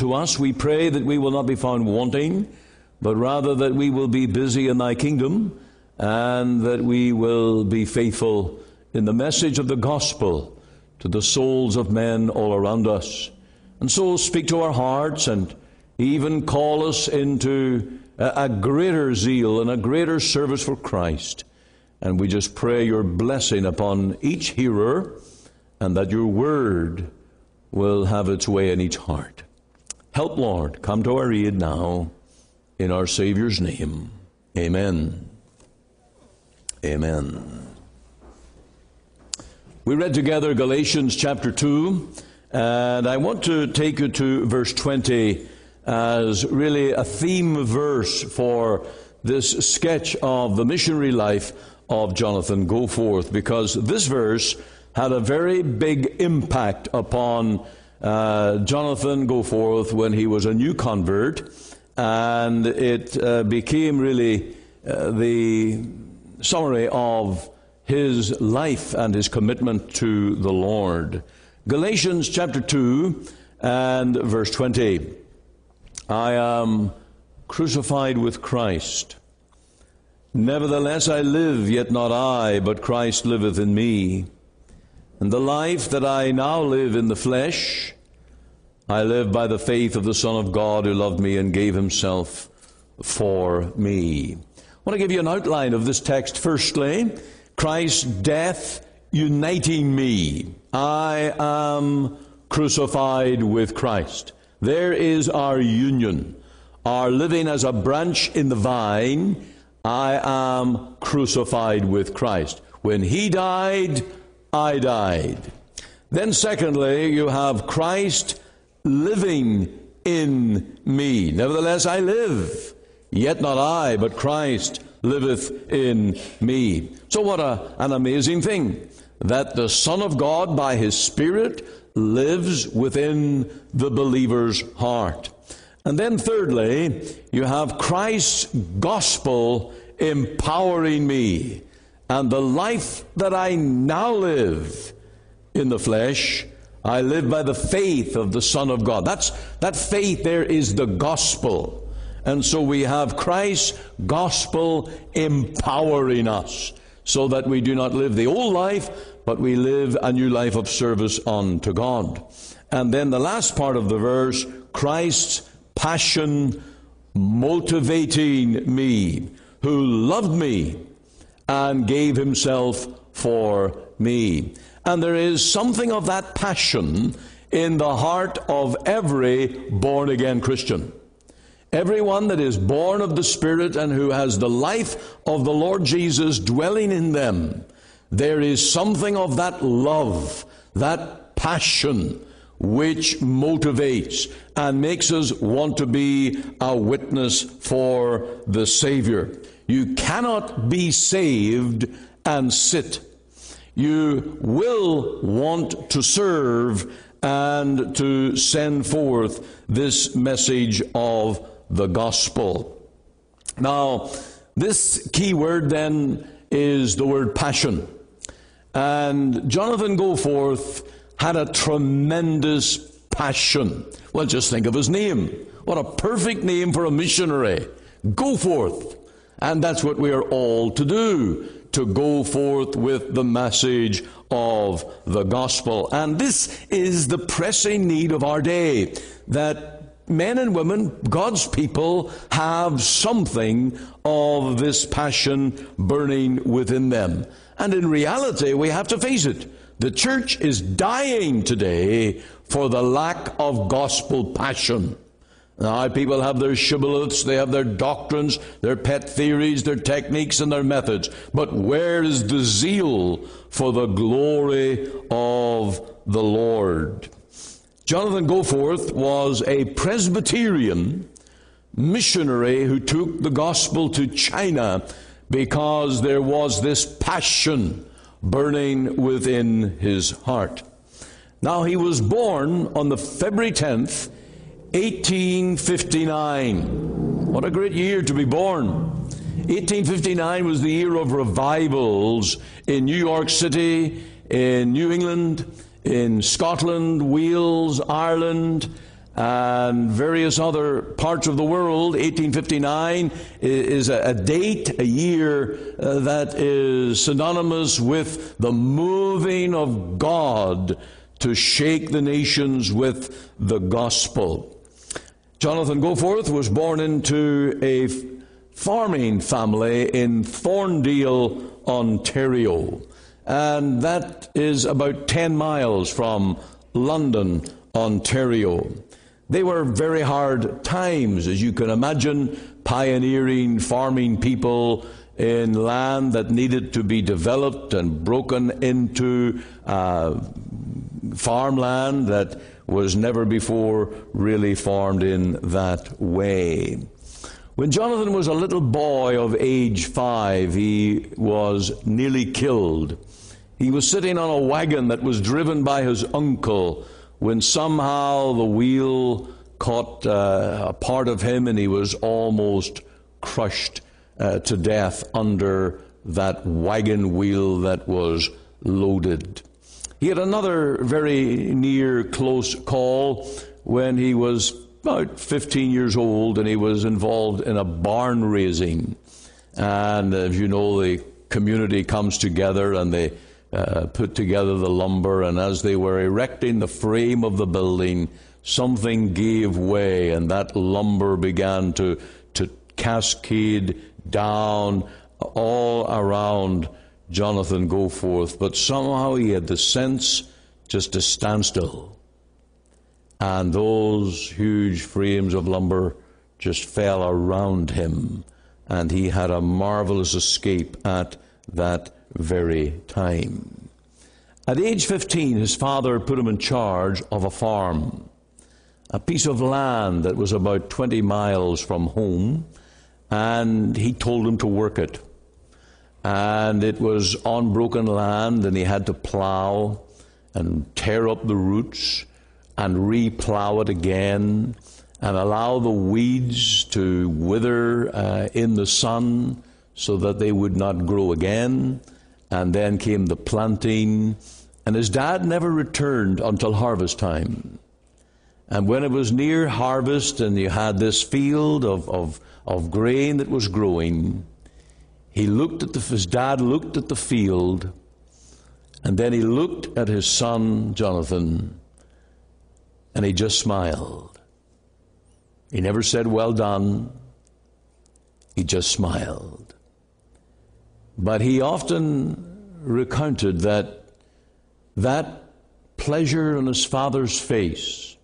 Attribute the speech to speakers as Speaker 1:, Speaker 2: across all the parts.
Speaker 1: to us. We pray that we will not be found wanting, but rather that we will be busy in thy kingdom, and that we will be faithful in the message of the gospel to the souls of men all around us. And so speak to our hearts and even call us into a greater zeal and a greater service for Christ. And we just pray your blessing upon each hearer, and that your word will have its way in each heart. Help, Lord, come to our aid now, in our Savior's name. Amen. Amen. We read together Galatians chapter 2, and I want to take you to verse 20 as really a theme verse for this sketch of the missionary life of Jonathan Goforth, because this verse had a very big impact upon Jonathan Goforth when he was a new convert, and it became really the summary of his life and his commitment to the Lord. Galatians chapter 2 and verse 20. I am crucified with Christ. Nevertheless I live, yet not I, but Christ liveth in me. And the life that I now live in the flesh, I live by the faith of the Son of God, who loved me and gave himself for me. I want to give you an outline of this text. Firstly, Christ's death uniting me. I am crucified with Christ. There is our union, our living as a branch in the vine. I am crucified with Christ. When he died, I died. Then secondly, you have Christ living in me. Nevertheless I live, yet not I, but Christ liveth in me. So what an amazing thing, that the Son of God by his Spirit lives within the believer's heart. And then thirdly, you have Christ's gospel empowering me. And the life that I now live in the flesh, I live by the faith of the Son of God. That faith there is the gospel. And so we have Christ's gospel empowering us, so that we do not live the old life, but we live a new life of service unto God. And then the last part of the verse, Christ's passion motivating me, who loved me and gave himself for me. And there is something of that passion in the heart of every born-again Christian. Everyone that is born of the Spirit and who has the life of the Lord Jesus dwelling in them, there is something of that love, that passion, which motivates and makes us want to be a witness for the Savior. You cannot be saved and sit. You will want to serve and to send forth this message of the gospel. Now, this key word then is the word passion. And Jonathan Goforth had a tremendous passion. Well, just think of his name. What a perfect name for a missionary. Goforth. And that's what we are all to do, to go forth with the message of the gospel. And this is the pressing need of our day, that men and women, God's people, have something of this passion burning within them. And in reality, we have to face it. The church is dying today for the lack of gospel passion. Now, people have their shibboleths, they have their doctrines, their pet theories, their techniques, and their methods. But where is the zeal for the glory of the Lord? Jonathan Goforth was a Presbyterian missionary who took the gospel to China because there was this passion burning within his heart. Now, he was born on the February 10th, 1859. What a great year to be born. 1859 was the year of revivals in New York City, in New England, in Scotland, Wales, Ireland, and various other parts of the world. 1859 is a date, a year that is synonymous with the moving of God to shake the nations with the gospel. Jonathan Goforth was born into a farming family in Thorndale, Ontario, and that is about 10 miles from London, Ontario. They were very hard times, as you can imagine, pioneering farming people in land that needed to be developed and broken into farmland that was never before really farmed in that way. When Jonathan was a little boy of age 5, he was nearly killed. He was sitting on a wagon that was driven by his uncle when somehow the wheel caught a part of him, and he was almost crushed to death under that wagon wheel that was loaded. He had another very near close call when he was about 15 years old, and he was involved in a barn raising. And as you know, the community comes together and they put together the lumber, and as they were erecting the frame of the building, something gave way, and that lumber began to cascade down all around Jonathan Goforth. But somehow he had the sense just to stand still, and those huge frames of lumber just fell around him, and he had a marvelous escape at that very time. At age 15, his father put him in charge of a farm, a piece of land that was about 20 miles from home, and he told him to work it. And it was unbroken land, and he had to plow and tear up the roots and re-plow it again and allow the weeds to wither in the sun so that they would not grow again. And then came the planting, and his dad never returned until harvest time. And when it was near harvest and you had this field of grain that was growing, his dad looked at the field, and then he looked at his son Jonathan, and he just smiled. He never said, "Well done." He just smiled. But he often recounted that pleasure on his father's face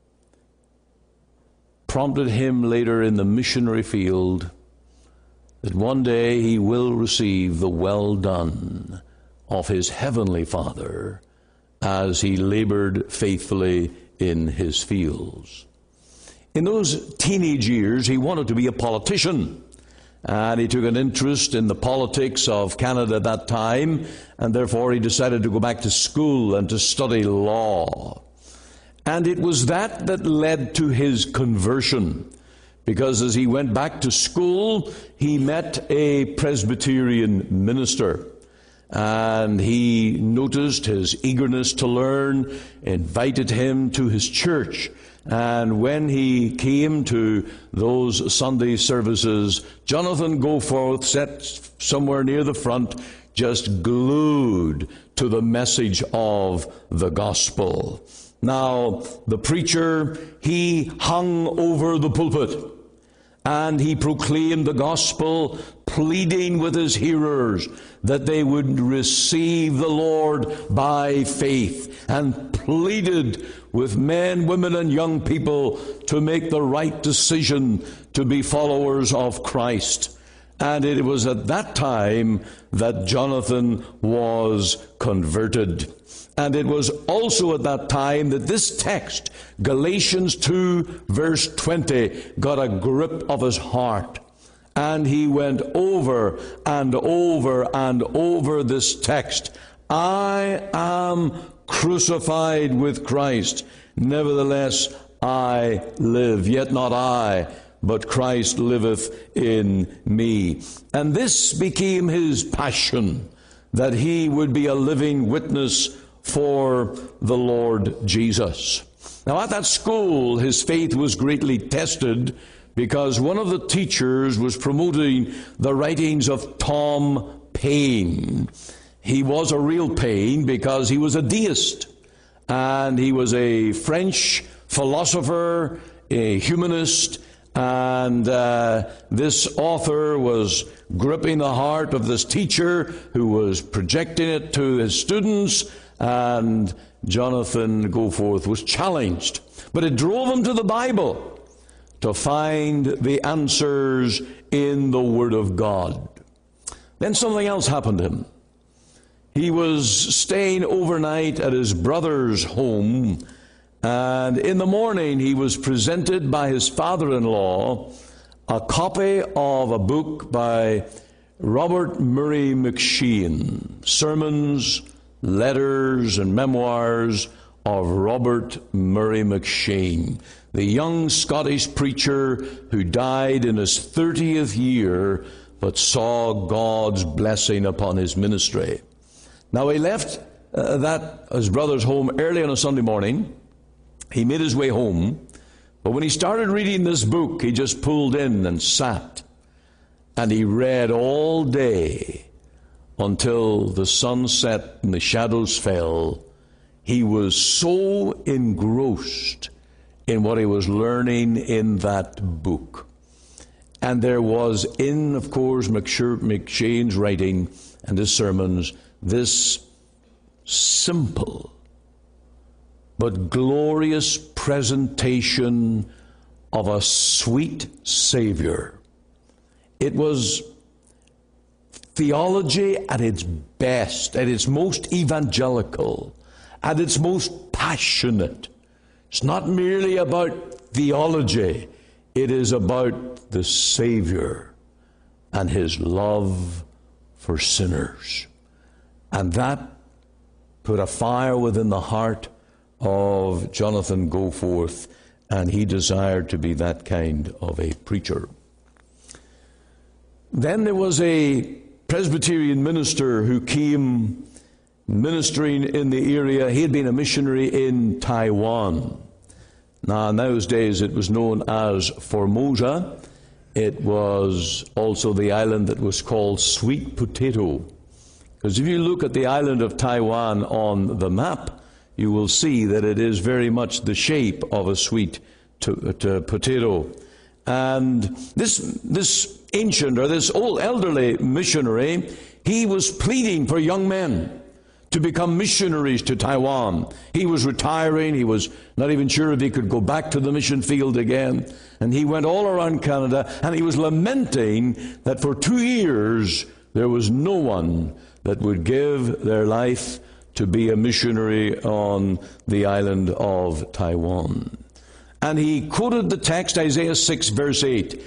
Speaker 1: prompted him later in the missionary field that one day he will receive the well done of his heavenly Father as he labored faithfully in his fields. In those teenage years, he wanted to be a politician. And he took an interest in the politics of Canada at that time, and therefore he decided to go back to school and to study law. And it was that led to his conversion, because as he went back to school, he met a Presbyterian minister. And he noticed his eagerness to learn, invited him to his church. And when he came to those Sunday services, Jonathan Goforth sat somewhere near the front, just glued to the message of the gospel. Now, the preacher, he hung over the pulpit, and he proclaimed the gospel, pleading with his hearers that they would receive the Lord by faith, and pleaded with men, women, and young people to make the right decision to be followers of Christ. And it was at that time that Jonathan was converted. And it was also at that time that this text, Galatians 2, verse 20, got a grip of his heart. And he went over and over and over this text. I am crucified with Christ. Nevertheless, I live. Yet not I, but Christ liveth in me. And this became his passion, that he would be a living witness for the Lord Jesus. Now, at that school, his faith was greatly tested because one of the teachers was promoting the writings of Tom Paine. He was a real Paine because he was a deist, and he was a French philosopher, a humanist, and this author was gripping the heart of this teacher who was projecting it to his students, and Jonathan Goforth was challenged. But it drove him to the Bible to find the answers in the Word of God. Then something else happened to him. He was staying overnight at his brother's home, and in the morning he was presented by his father-in-law a copy of a book by Robert Murray M'Cheyne, Sermons, Letters, and Memoirs of Robert Murray M'Cheyne, the young Scottish preacher who died in his 30th year but saw God's blessing upon his ministry. Now, he left his brother's home early on a Sunday morning. He made his way home, but when he started reading this book, he just pulled in and sat, and he read all day until the sun set and the shadows fell. He was so engrossed in what he was learning in that book. And there was in, of course, M'Cheyne's writing and his sermons, this simple but glorious presentation of a sweet Savior. It was theology at its best, at its most evangelical, at its most passionate. It's not merely about theology. It is about the Savior and His love for sinners. And that put a fire within the heart of Jonathan Goforth, and he desired to be that kind of a preacher. Then there was a Presbyterian minister who came ministering in the area. He had been a missionary in Taiwan. Now, in those days, it was known as Formosa. It was also the island that was called Sweet Potato. Because if you look at the island of Taiwan on the map, you will see that it is very much the shape of a sweet potato. And this ancient, or this old elderly missionary, he was pleading for young men to become missionaries to Taiwan. He was retiring. He was not even sure if he could go back to the mission field again. And he went all around Canada, and he was lamenting that for 2 years there was no one that would give their life to be a missionary on the island of Taiwan. And he quoted the text, Isaiah 6, verse 8.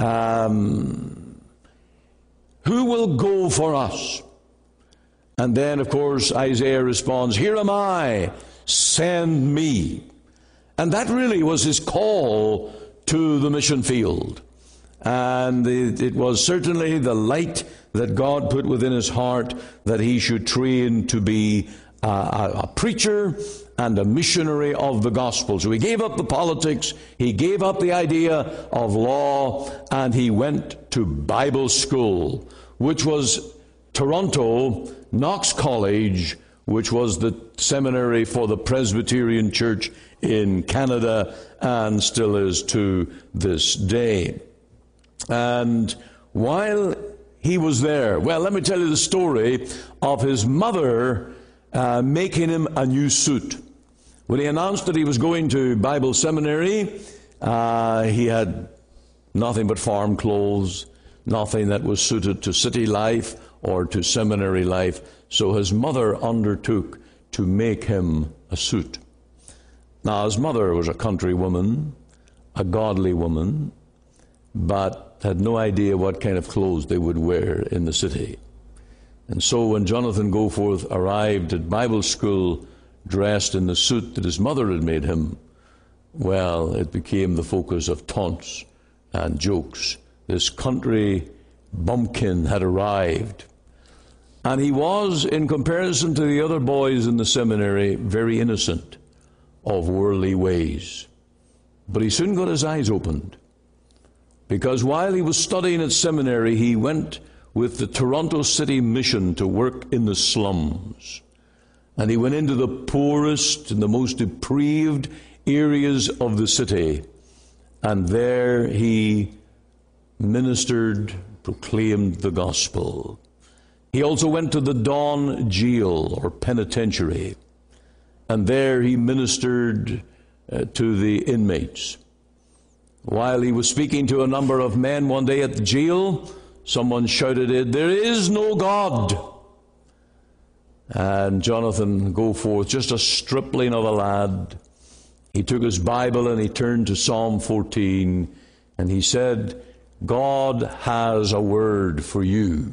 Speaker 1: Who will go for us? And then, of course, Isaiah responds, here am I, send me. And that really was his call to the mission field. And it was certainly the light that God put within his heart that he should train to be a preacher and a missionary of the gospel. So he gave up the politics, he gave up the idea of law, and he went to Bible school, which was Toronto Knox College, which was the seminary for the Presbyterian Church in Canada, and still is to this day. And while he was there, well, let me tell you the story of his mother making him a new suit. When he announced that he was going to Bible seminary, he had nothing but farm clothes, nothing that was suited to city life or to seminary life. So his mother undertook to make him a suit. Now, his mother was a country woman, a godly woman, but had no idea what kind of clothes they would wear in the city. And so when Jonathan Goforth arrived at Bible school dressed in the suit that his mother had made him, well, it became the focus of taunts and jokes. This country bumpkin had arrived. And he was, in comparison to the other boys in the seminary, very innocent. of worldly ways. But he soon got his eyes opened, because while he was studying at seminary, he went with the Toronto City Mission to work in the slums. And he went into the poorest and the most depraved areas of the city. And there he ministered, proclaimed the gospel. He also went to the Don Jail, or penitentiary. And there he ministered to the inmates. While he was speaking to a number of men one day at the jail, someone shouted it, "There is no God." And Jonathan Goforth, just a stripling of a lad, he took his Bible and he turned to Psalm 14, and he said, "God has a word for you.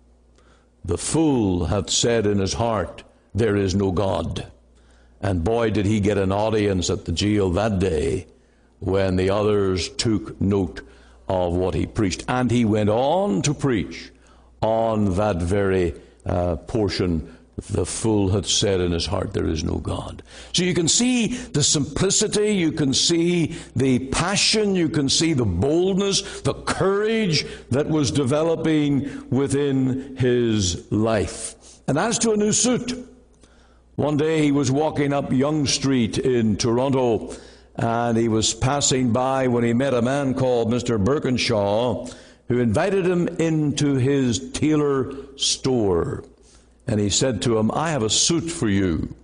Speaker 1: The fool hath said in his heart, there is no God." And boy, did he get an audience at the jail that day when the others took note of what he preached. And he went on to preach on that very portion. The fool had said in his heart, there is no God. So you can see the simplicity, you can see the passion, you can see the boldness, the courage that was developing within his life. And as to a new suit, one day he was walking up Yonge Street in Toronto, and he was passing by when he met a man called Mr. Birkinshaw, who invited him into his tailor store. And he said to him, "I have a suit for you."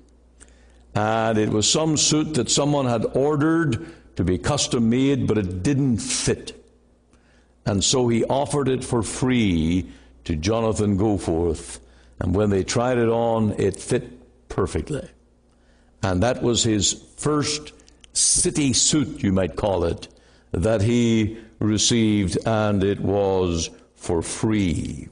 Speaker 1: And it was some suit that someone had ordered to be custom made, but it didn't fit. And so he offered it for free to Jonathan Goforth. And when they tried it on, it fit perfectly. And that was his first city suit, you might call it, that he received, and it was for free.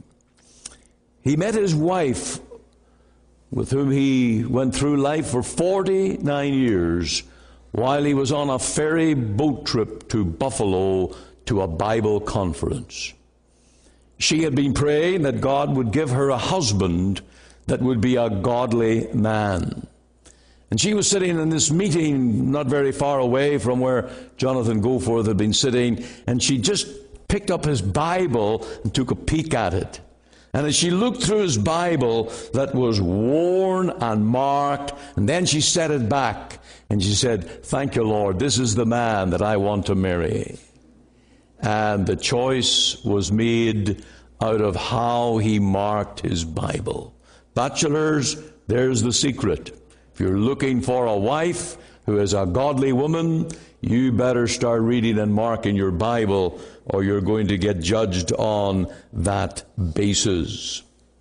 Speaker 1: He met his wife, with whom he went through life for 49 years, while he was on a ferry boat trip to Buffalo to a Bible conference. She had been praying that God would give her a husband that would be a godly man. And she was sitting in this meeting not very far away from where Jonathan Goforth had been sitting, and she just picked up his Bible and took a peek at it. And as she looked through his Bible that was worn and marked, and then she set it back, and she said, "Thank you, Lord, this is the man that I want to marry." And the choice was made out of how he marked his Bible. Bachelors, there's the secret. If you're looking for a wife who is a godly woman, you better start reading and marking your Bible, or you're going to get judged on that basis.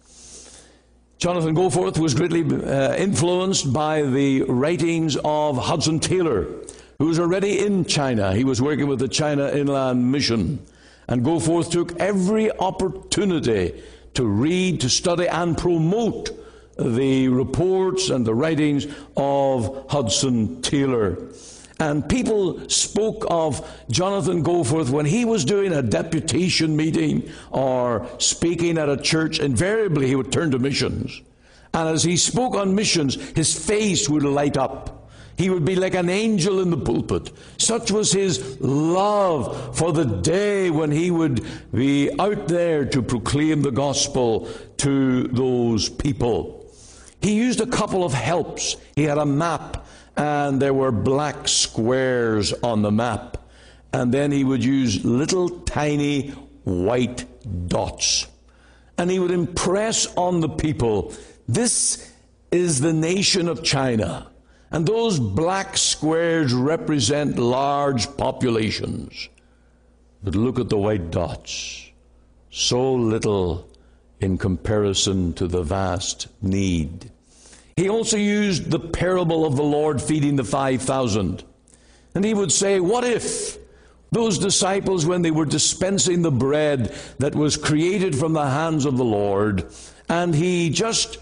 Speaker 1: Jonathan Goforth was greatly influenced by the writings of Hudson Taylor, who was already in China. He was working with the China Inland Mission. And Goforth took every opportunity to read, to study, and promote the reports and the writings of Hudson Taylor. And people spoke of Jonathan Goforth when he was doing a deputation meeting or speaking at a church. Invariably, he would turn to missions. And as he spoke on missions, his face would light up. He would be like an angel in the pulpit. Such was his love for the day when he would be out there to proclaim the gospel to those people. He used a couple of helps. He had a map, and there were black squares on the map. And then he would use little tiny white dots. And he would impress on the people, this is the nation of China. And those black squares represent large populations. But look at the white dots. So little in comparison to the vast need. He also used the parable of the Lord feeding the 5,000. And he would say, what if those disciples, when they were dispensing the bread that was created from the hands of the Lord, and they just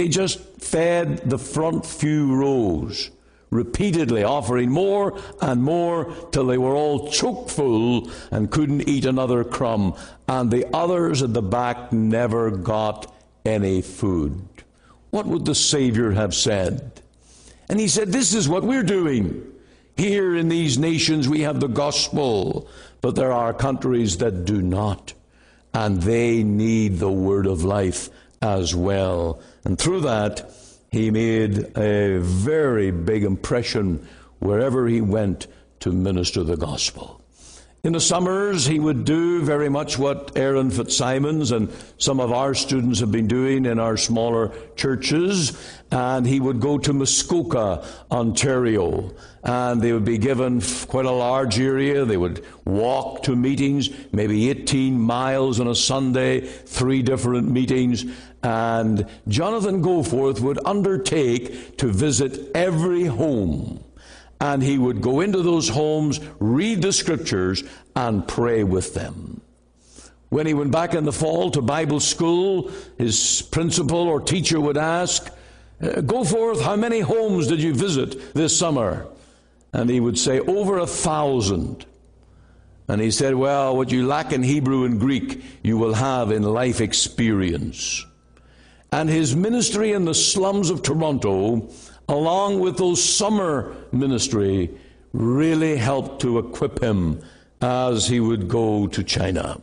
Speaker 1: fed the front few rows, repeatedly offering more and more till they were all choke full and couldn't eat another crumb, and the others at the back never got any food. What would the Savior have said? And he said, this is what we're doing. Here in these nations we have the gospel, but there are countries that do not, and they need the word of life as well. And through that, he made a very big impression wherever he went to minister the gospel. In the summers, he would do very much what Aaron Fitzsimons and some of our students have been doing in our smaller churches. And he would go to Muskoka, Ontario, and they would be given quite a large area. They would walk to meetings, maybe 18 miles on a Sunday, 3 different meetings. And Jonathan Goforth would undertake to visit every home. And he would go into those homes, read the scriptures, and pray with them. When he went back in the fall to Bible school, his principal or teacher would ask, Goforth, how many homes did you visit this summer? And he would say, over 1,000. And he said, well, what you lack in Hebrew and Greek, you will have in life experience. And his ministry in the slums of Toronto, along with those summer ministry, really helped to equip him as he would go to China.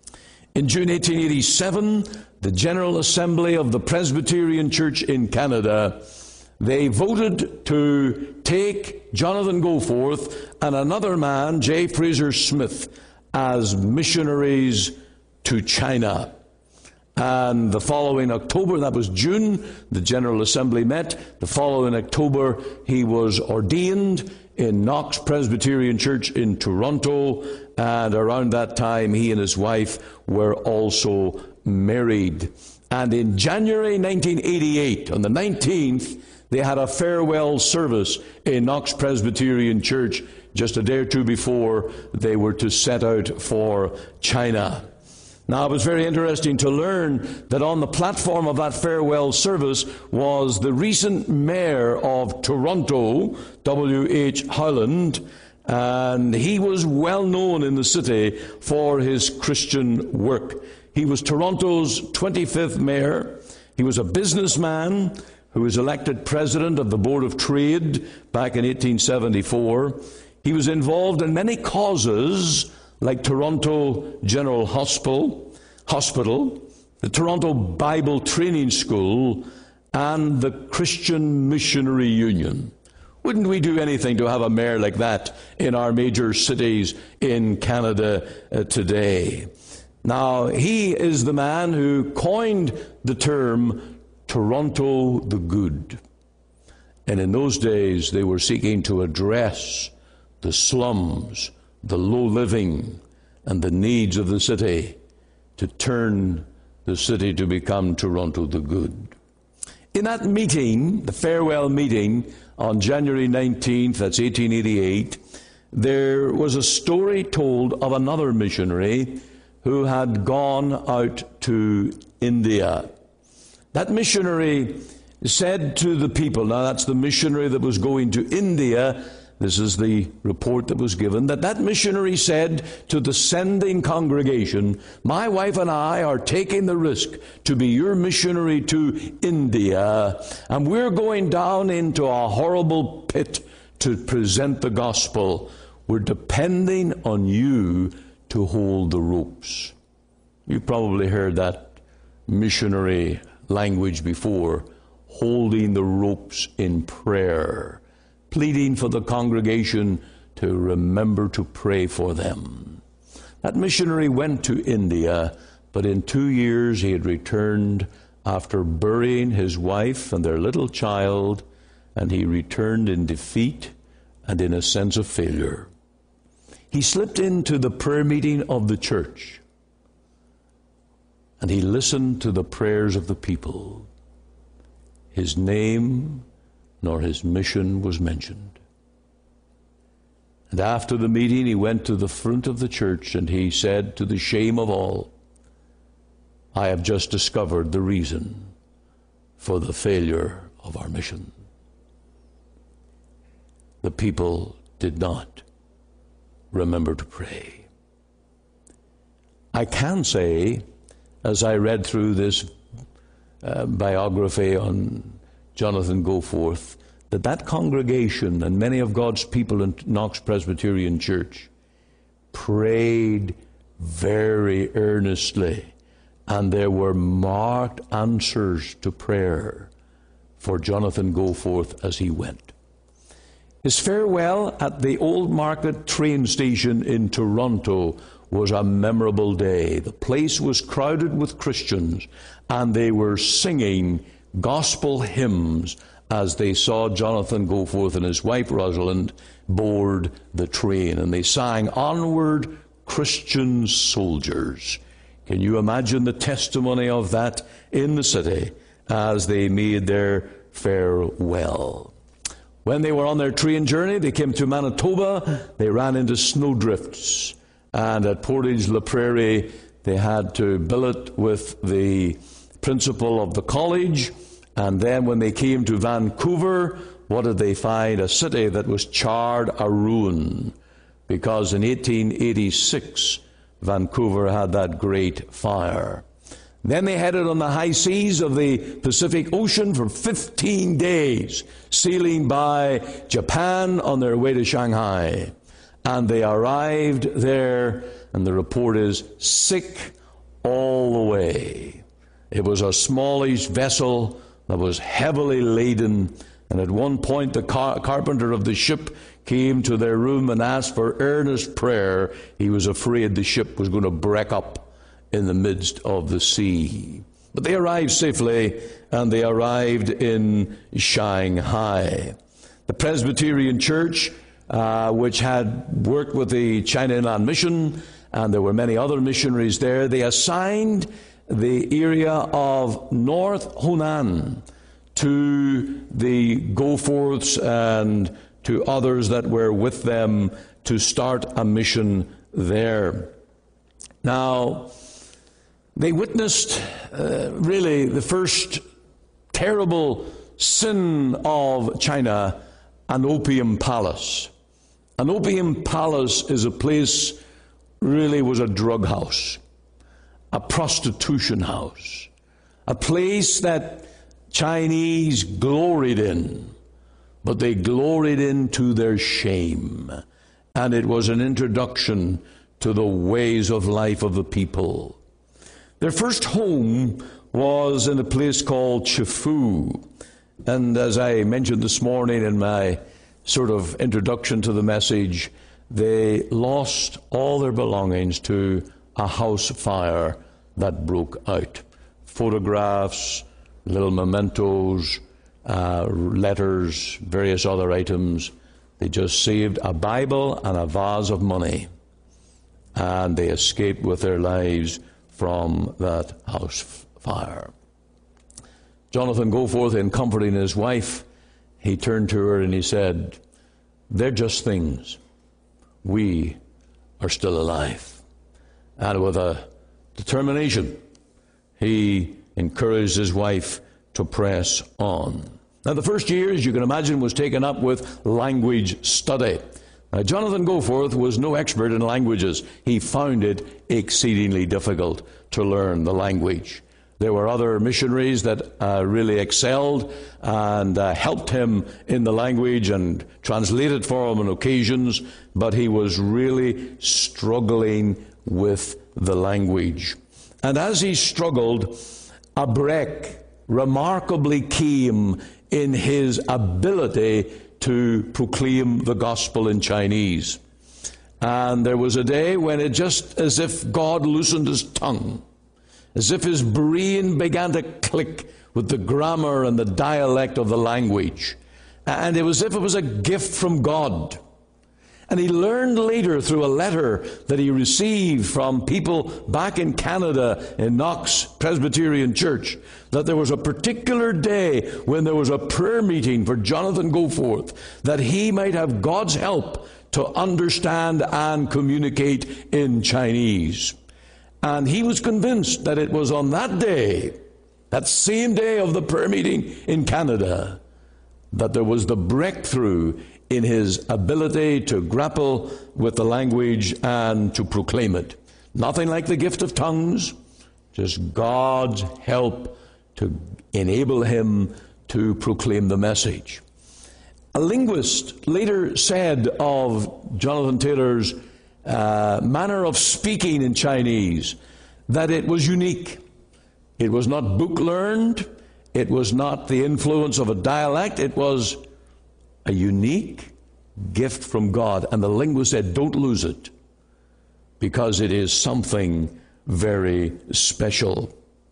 Speaker 1: In June 1887, the General Assembly of the Presbyterian Church in Canada, they voted to take Jonathan Goforth and another man, J. Fraser Smith, as missionaries to China. And the following October, that was June, the General Assembly met. The following October, he was ordained in Knox Presbyterian Church in Toronto. And around that time, he and his wife were also married. And in January 1988, on the 19th, they had a farewell service in Knox Presbyterian Church just a day or two before they were to set out for China. Now, it was very interesting to learn that on the platform of that farewell service was the recent mayor of Toronto, W.H. Howland, and he was well known in the city for his Christian work. He was Toronto's 25th mayor. He was a businessman who was elected president of the Board of Trade back in 1874. He was involved in many causes like Toronto General Hospital, the Toronto Bible Training School, and the Christian Missionary Union. Wouldn't we do anything to have a mayor like that in our major cities in Canada today? Now, he is the man who coined the term Toronto the Good. And in those days, they were seeking to address the slums, the low living, and the needs of the city, to turn the city to become Toronto the Good. In that meeting, the farewell meeting on January 19th, that's 1888, there was a story told of another missionary who had gone out to India. That missionary said to the people, now that's the missionary that was going to India, this is the report that was given, that missionary said to the sending congregation, my wife and I are taking the risk to be your missionary to India, and we're going down into a horrible pit to present the gospel. We're depending on you to hold the ropes. You've probably heard that missionary language before, holding the ropes in prayer, pleading for the congregation to remember to pray for them. That missionary went to India, but in 2 years he had returned after burying his wife and their little child, and he returned in defeat and in a sense of failure. He slipped into the prayer meeting of the church, and he listened to the prayers of the people. His name nor his mission was mentioned. And after the meeting, he went to the front of the church and he said, to the shame of all, I have just discovered the reason for the failure of our mission. The people did not remember to pray. I can say, as I read through this biography on Jonathan Goforth, that congregation and many of God's people in Knox Presbyterian Church prayed very earnestly, and there were marked answers to prayer for Jonathan Goforth as he went. His farewell at the Old Market train station in Toronto was a memorable day. The place was crowded with Christians, and they were singing gospel hymns as they saw Jonathan Goforth and his wife Rosalind board the train. And they sang, "Onward, Christian Soldiers." Can you imagine the testimony of that in the city as they made their farewell? When they were on their train journey, they came to Manitoba. They ran into snowdrifts. And at Portage la Prairie, they had to billet with the principal of the college. And then when they came to Vancouver, what did they find? A city that was charred a ruin. Because in 1886, Vancouver had that great fire. Then they headed on the high seas of the Pacific Ocean for 15 days, sailing by Japan on their way to Shanghai. And they arrived there, and the report is sick all the way. It was a smallish vessel that was heavily laden, and at one point the carpenter of the ship came to their room and asked for earnest prayer. He was afraid the ship was going to break up in the midst of the sea. But they arrived safely, and they arrived in Shanghai. The Presbyterian Church, which had worked with the China Inland Mission, and there were many other missionaries there, they assigned the area of North Hunan to the Goforths and to others that were with them to start a mission there. Now, they witnessed really the first terrible sin of China, an opium palace. An opium palace is a place, really was a drug house, a prostitution house, a place that Chinese gloried in, but they gloried in to their shame. And it was an introduction to the ways of life of the people. Their first home was in a place called Chifu. And as I mentioned this morning in my sort of introduction to the message, they lost all their belongings to a house fire that broke out. Photographs, little mementos, letters, various other items. They just saved a Bible and a vase of money, and they escaped with their lives from that house fire. Jonathan Goforth, in comforting his wife, he turned to her and he said, "They're just things. We are still alive." And with a determination, he encouraged his wife to press on. Now, the first year, as you can imagine, was taken up with language study. Now, Jonathan Goforth was no expert in languages. He found it exceedingly difficult to learn the language. There were other missionaries that really excelled and helped him in the language and translated for him on occasions, but he was really struggling with the language. And as he struggled, a break remarkably came in his ability to proclaim the gospel in Chinese. And there was a day when it just as if God loosened his tongue, as if his brain began to click with the grammar and the dialect of the language. And it was as if it was a gift from God. And he learned later through a letter that he received from people back in Canada in Knox Presbyterian Church that there was a particular day when there was a prayer meeting for Jonathan Goforth that he might have God's help to understand and communicate in Chinese. And he was convinced that it was on that day, that same day of the prayer meeting in Canada, that there was the breakthrough in his ability to grapple with the language and to proclaim it. Nothing like the gift of tongues, just God's help to enable him to proclaim the message. A linguist later said of Jonathan Taylor's manner of speaking in Chinese that it was unique. It was not book-learned. It was not the influence of a dialect. It was a unique gift from God. And the linguist said, don't lose it, because it is something very special.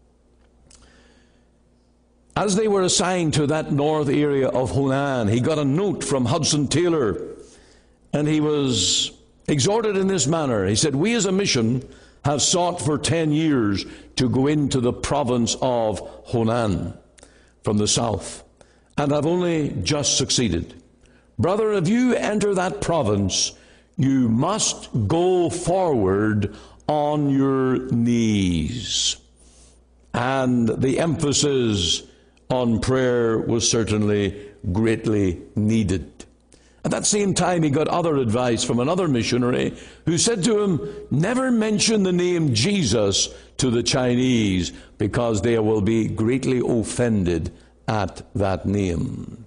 Speaker 1: As they were assigned to that north area of Hunan, he got a note from Hudson Taylor, and he was exhorted in this manner. He said, we as a mission have sought for 10 years to go into the province of Hunan from the south, and have only just succeeded. Brother, if you enter that province, you must go forward on your knees. And the emphasis on prayer was certainly greatly needed. At that same time, he got other advice from another missionary who said to him, never mention the name Jesus to the Chinese, because they will be greatly offended at that name.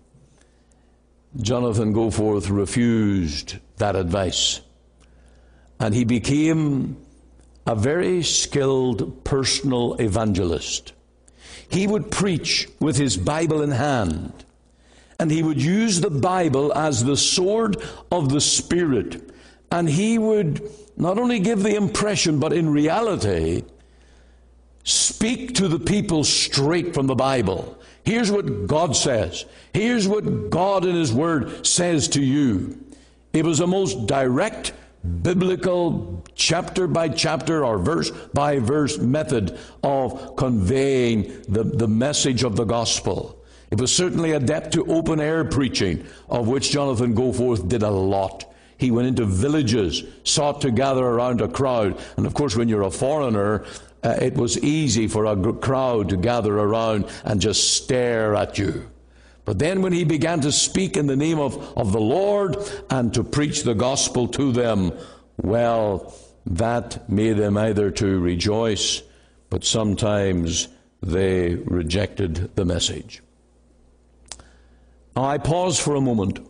Speaker 1: Jonathan Goforth refused that advice, and he became a very skilled personal evangelist. He would preach with his Bible in hand, and he would use the Bible as the sword of the Spirit, and he would not only give the impression, but in reality speak to the people straight from the Bible. Here's what God says. Here's what God in His Word says to you. It was a most direct, biblical, chapter by chapter or verse by verse method of conveying the message of the gospel. It was certainly adept to open air preaching, of which Jonathan Goforth did a lot. He went into villages, sought to gather around a crowd. And of course, when you're a foreigner, it was easy for a crowd to gather around and just stare at you. But then when he began to speak in the name of the Lord and to preach the gospel to them, well, that made them either to rejoice, but sometimes they rejected the message. Now, I pause for a moment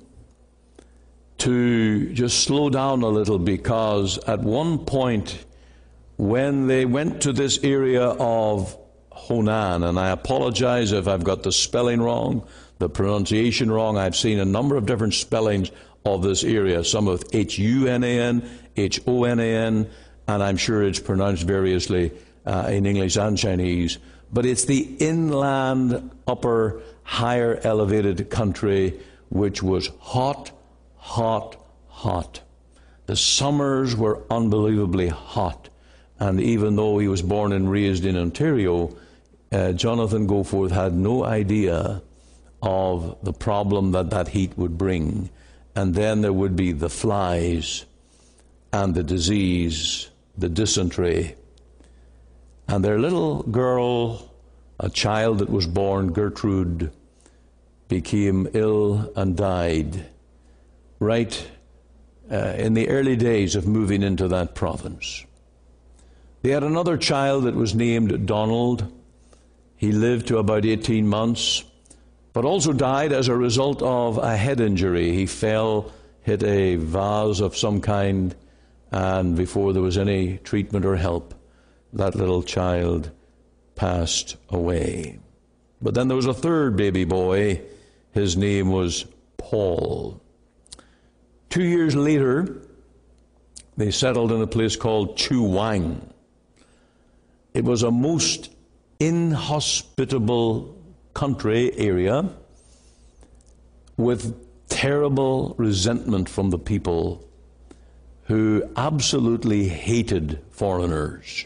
Speaker 1: to just slow down a little, because at one point when they went to this area of Hunan, and I apologize if I've got the spelling wrong, the pronunciation wrong. I've seen a number of different spellings of this area, some with Hunan, Honan, and I'm sure it's pronounced variously in English and Chinese. But it's the inland, upper, higher elevated country which was hot, hot, hot. The summers were unbelievably hot. And even though he was born and raised in Ontario, Jonathan Goforth had no idea of the problem that heat would bring. And then there would be the flies and the disease, the dysentery. And their little girl, a child that was born, Gertrude, became ill and died right in the early days of moving into that province. They had another child that was named Donald. He lived to about 18 months, but also died as a result of a head injury. He fell, hit a vase of some kind, and before there was any treatment or help, that little child passed away. But then there was a third baby boy. His name was Paul. 2 years later, they settled in a place called Chuang. It was a most inhospitable country area with terrible resentment from the people who absolutely hated foreigners.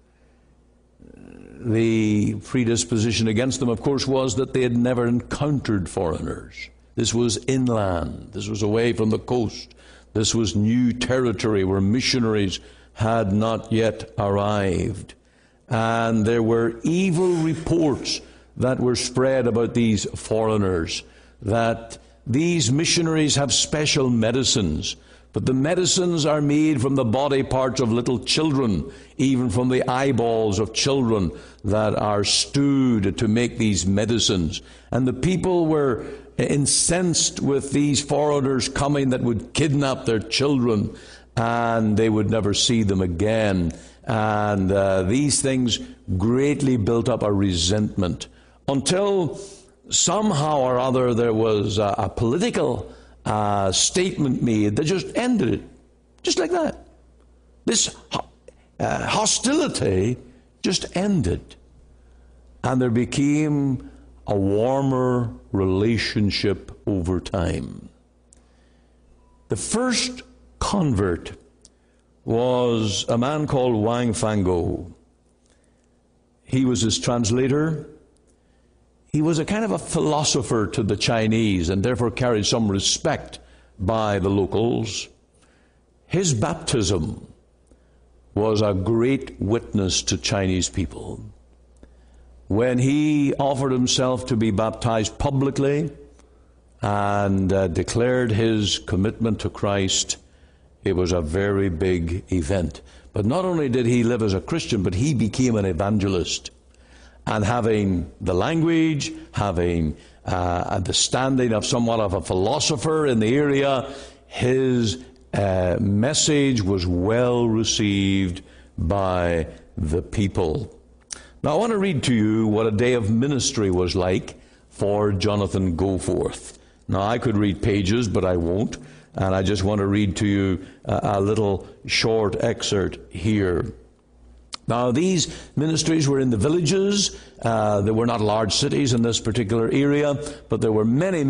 Speaker 1: The predisposition against them, of course, was that they had never encountered foreigners. This was inland. This was away from the coast. This was new territory where missionaries had not yet arrived. And there were evil reports that were spread about these foreigners, that these missionaries have special medicines But the medicines are made from the body parts of little children, even from the eyeballs of children that are stewed to make these medicines. And the people were incensed with these foreigners coming that would kidnap their children, and they would never see them again. And these things greatly built up a resentment until somehow or other there was a political statement made that just ended it. Just like that. This hostility just ended. And there became a warmer relationship over time. The first convert was a man called Wang Fango. He was his translator. He was a kind of a philosopher to the Chinese and therefore carried some respect by the locals. His baptism was a great witness to Chinese people. When he offered himself to be baptized publicly and declared his commitment to Christ, it was a very big event. But not only did he live as a Christian, but he became an evangelist. And having the language, having the standing of somewhat of a philosopher in the area, his message was well received by the people. Now I want to read to you what a day of ministry was like for Jonathan Goforth. Now I could read pages, but I won't. And I just want to read to you a little short excerpt here. Now, these ministries were in the villages. There were not large cities in this particular area, but there were many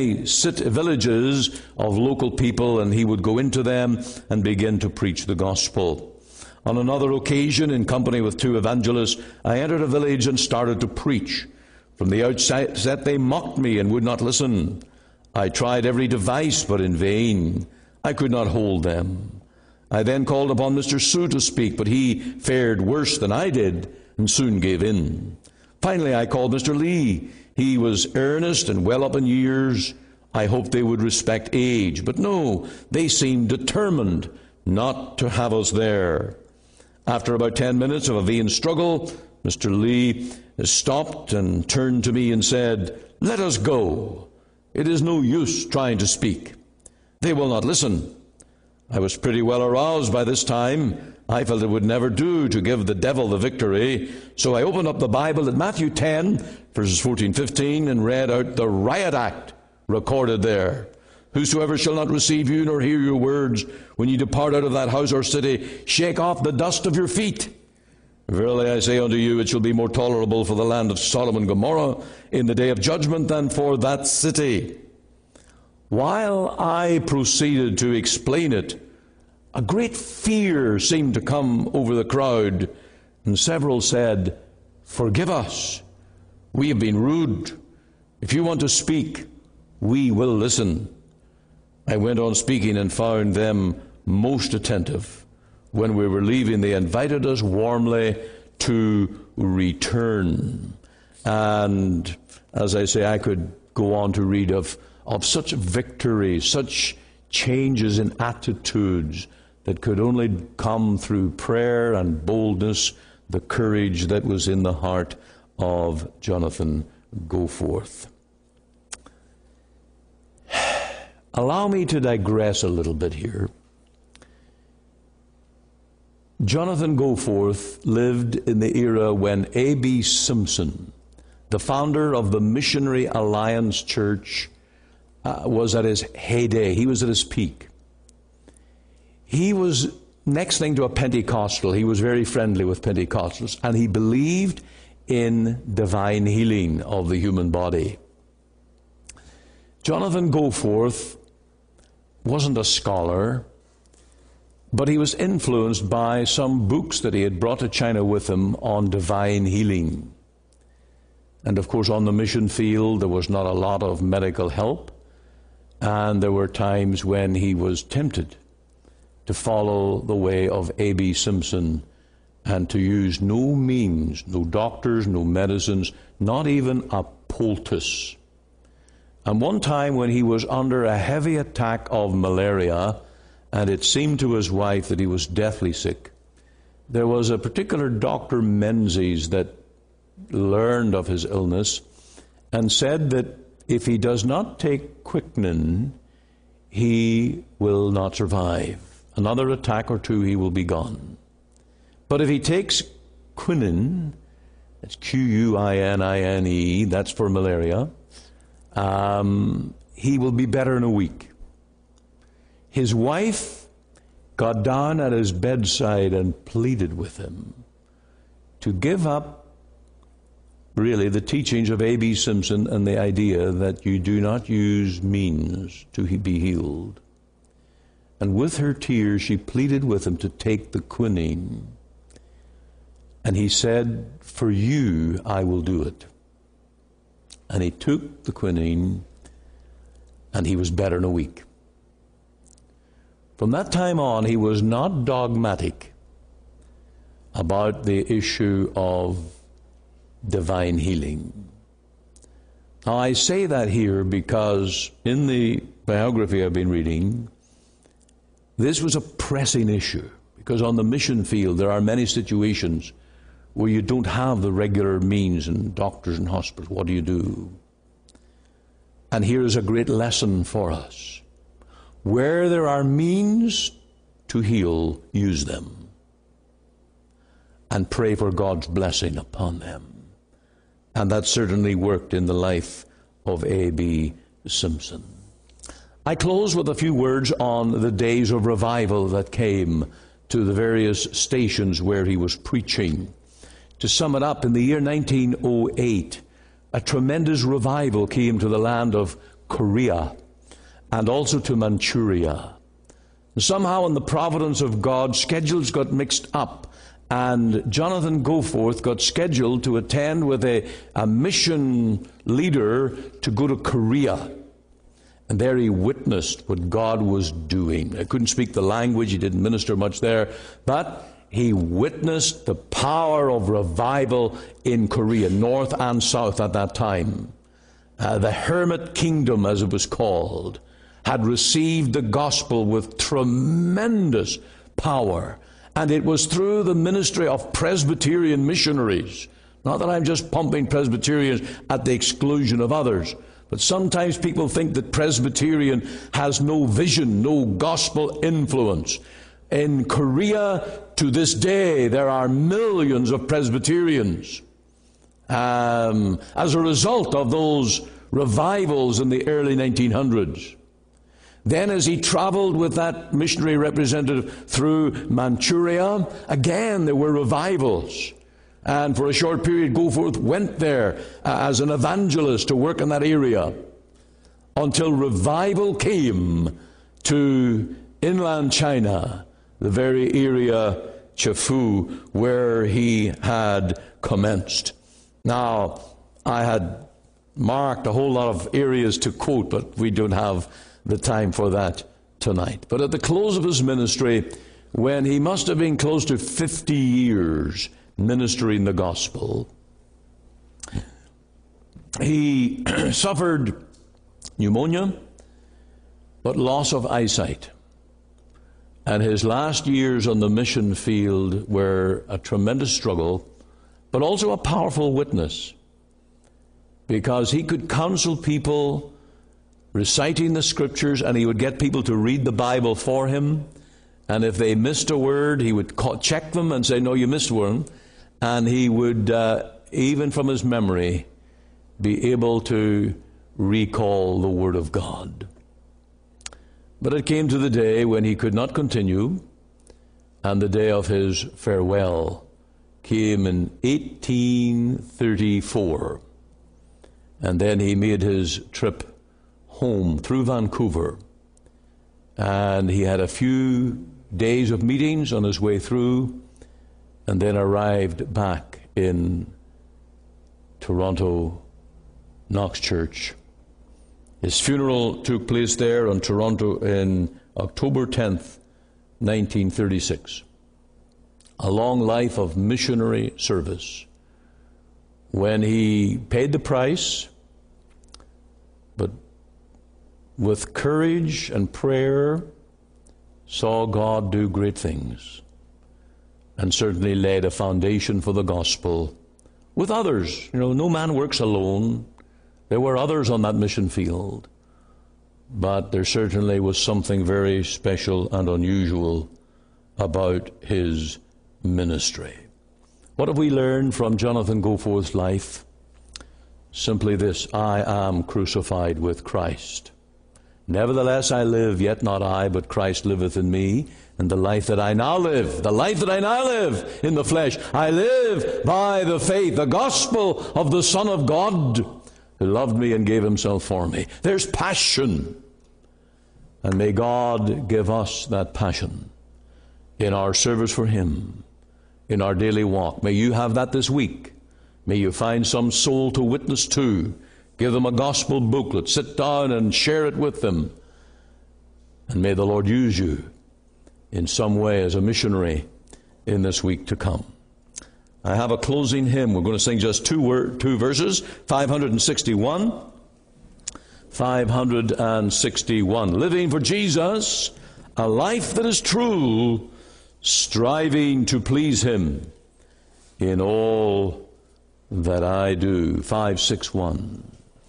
Speaker 1: villages of local people, and he would go into them and begin to preach the gospel. On another occasion, in company with two evangelists, I entered a village and started to preach. From the outset, they mocked me and would not listen. I tried every device, but in vain. I could not hold them. I then called upon Mr. Su to speak, but he fared worse than I did and soon gave in. Finally, I called Mr. Lee. He was earnest and well up in years. I hoped they would respect age, but no, they seemed determined not to have us there. After about 10 minutes of a vain struggle, Mr. Lee stopped and turned to me and said, "Let us go. It is no use trying to speak. They will not listen." I was pretty well aroused by this time. I felt it would never do to give the devil the victory. So I opened up the Bible at Matthew 10, verses 14-15, and read out the riot act recorded there. "Whosoever shall not receive you nor hear your words, when you depart out of that house or city, shake off the dust of your feet. Verily I say unto you, it shall be more tolerable for the land of Sodom and Gomorrah in the day of judgment than for that city." While I proceeded to explain it, a great fear seemed to come over the crowd, and several said, "Forgive us. We have been rude. If you want to speak, we will listen." I went on speaking and found them most attentive. When we were leaving, they invited us warmly to return. And as I say, I could go on to read of such victories, such changes in attitudes that could only come through prayer and boldness, the courage that was in the heart of Jonathan Goforth. Allow me to digress a little bit here. Jonathan Goforth lived in the era when A.B. Simpson, the founder of the Missionary Alliance Church, was at his heyday. He was at his peak. He was next thing to a Pentecostal. He was very friendly with Pentecostals, and he believed in divine healing of the human body. Jonathan Goforth wasn't a scholar, but he was influenced by some books that he had brought to China with him on divine healing. And of course, on the mission field, there was not a lot of medical help. And there were times when he was tempted to follow the way of A.B. Simpson and to use no means, no doctors, no medicines, not even a poultice. And one time when he was under a heavy attack of malaria, and it seemed to his wife that he was deathly sick. There was a particular Dr. Menzies that learned of his illness and said that if he does not take quickening, he will not survive. Another attack or two, he will be gone. But if he takes quinine, that's Quinine, that's for malaria, he will be better in a week. His wife got down at his bedside and pleaded with him to give up, really, the teachings of A.B. Simpson and the idea that you do not use means to be healed. And with her tears, she pleaded with him to take the quinine. And he said, "For you, I will do it." And he took the quinine, and he was better in a week. From that time on, he was not dogmatic about the issue of divine healing. Now, I say that here because in the biography I've been reading, this was a pressing issue, because on the mission field there are many situations where you don't have the regular means and doctors and hospitals. What do you do? And here is a great lesson for us. Where there are means to heal, use them. And pray for God's blessing upon them. And that certainly worked in the life of A.B. Simpson. I close with a few words on the days of revival that came to the various stations where he was preaching. To sum it up, in the year 1908, a tremendous revival came to the land of Korea and also to Manchuria. Somehow in the providence of God, schedules got mixed up, and Jonathan Goforth got scheduled to attend with a mission leader to go to Korea. And there he witnessed what God was doing. I couldn't speak the language, he didn't minister much there, but he witnessed the power of revival in Korea, north and south at that time. The Hermit Kingdom, as it was called, had received the gospel with tremendous power. And it was through the ministry of Presbyterian missionaries. Not that I'm just pumping Presbyterians at the exclusion of others, but sometimes people think that Presbyterian has no vision, no gospel influence. In Korea, to this day, there are millions of Presbyterians as a result of those revivals in the early 1900s. Then as he traveled with that missionary representative through Manchuria, again there were revivals. And for a short period, Goforth went there as an evangelist to work in that area until revival came to inland China, the very area, Chefoo, where he had commenced. Now, I had marked a whole lot of areas to quote, but we don't have the time for that tonight. But at the close of his ministry, when he must have been close to 50 years ministering the gospel, he suffered pneumonia, but loss of eyesight. And his last years on the mission field were a tremendous struggle, but also a powerful witness, because he could counsel people reciting the scriptures, and he would get people to read the Bible for him. And if they missed a word, he would check them and say, "No, you missed one." And he would, even from his memory, be able to recall the Word of God. But it came to the day when he could not continue, and the day of his farewell came in 1834. And then he made his trip home through Vancouver. And he had a few days of meetings on his way through, and then arrived back in Toronto, Knox Church. His funeral took place there on Toronto in October 10th, 1936. A long life of missionary service, when he paid the price, but with courage and prayer saw God do great things, and certainly laid a foundation for the gospel with others. No man works alone. There were others on that mission field, but there certainly was something very special and unusual about his ministry. What have we learned from Jonathan Goforth's life? Simply this: I am crucified with Christ. Nevertheless I live, yet not I, but Christ liveth in me. And the life that I now live in the flesh, I live by the faith, the gospel of the Son of God, who loved me and gave himself for me. There's passion. And may God give us that passion in our service for him, in our daily walk. May you have that this week. May you find some soul to witness to. Give them a gospel booklet. Sit down and share it with them. And may the Lord use you in some way as a missionary in this week to come. I have a closing hymn. We're going to sing just two verses. 561. 561. Living for Jesus, a life that is true, striving to please him in all that I do. 561.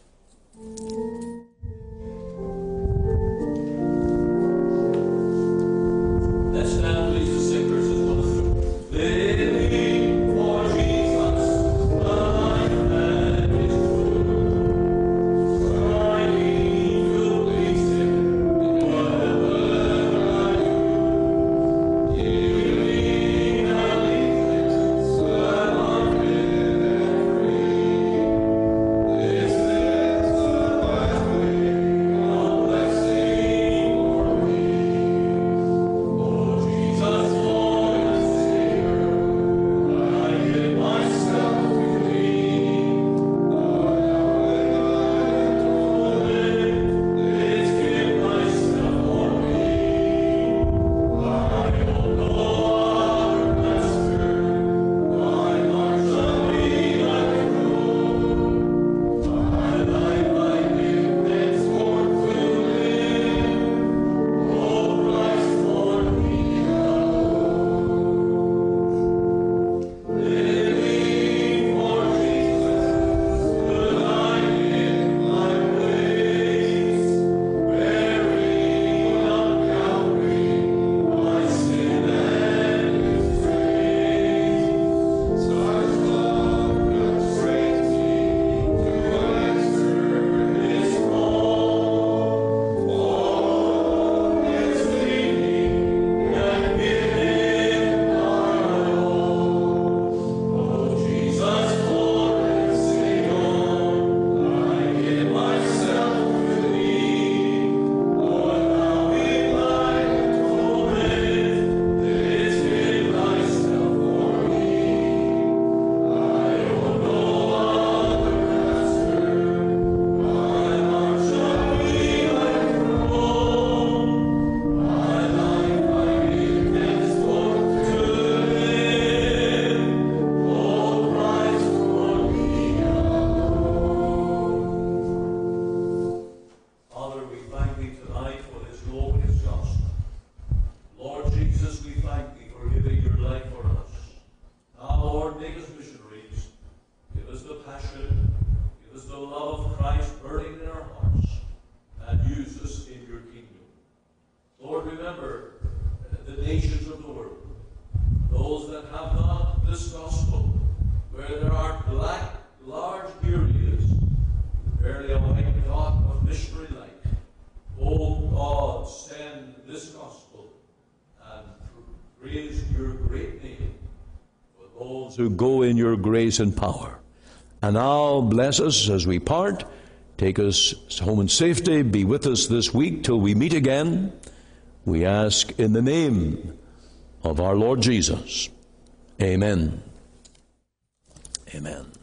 Speaker 1: Let's stand, please, to sing verses 1 and 2. Living for Jesus, a life that is true, striving to please him in whatever I do, giving allegiance to a life this is the pathway of blessing for me. Oh, Jesus, Lord and Savior, I give myself to thee. Lord, how am I to live? Please give myself for me. I will no other master. My heart shall be thy throne. My life I give henceforth to live. O Christ, for thee alone. Living for Jesus, could I in my place, bearing on Calvary my sin and disgrace. Such love constrains me to answer his call. All is leading and give him my all. Oh, Jesus, Lord and Savior, I give myself to thee. Lord, how be thine atonement, this give thyself for me. I owe no other master. My heart shall be thy throne. My life I give henceforth to live. O Christ, for thee alone. Father, we thank thee tonight for this glorious gospel. Lord Jesus, we thank thee for giving your life for us. Now, Lord, make us missionaries. Give us the passion, give us the love of Christ burning in our hearts, and use us in your kingdom. Lord, remember the nations of the world, those that have not this gospel, where there are black, large areas, barely a white dot of missionary light. Oh God, send this gospel and praise your great name for those who go in your grace and power. And now bless us as we part. Take us home in safety. Be with us this week till we meet again. We ask in the name of our Lord Jesus. Amen. Amen.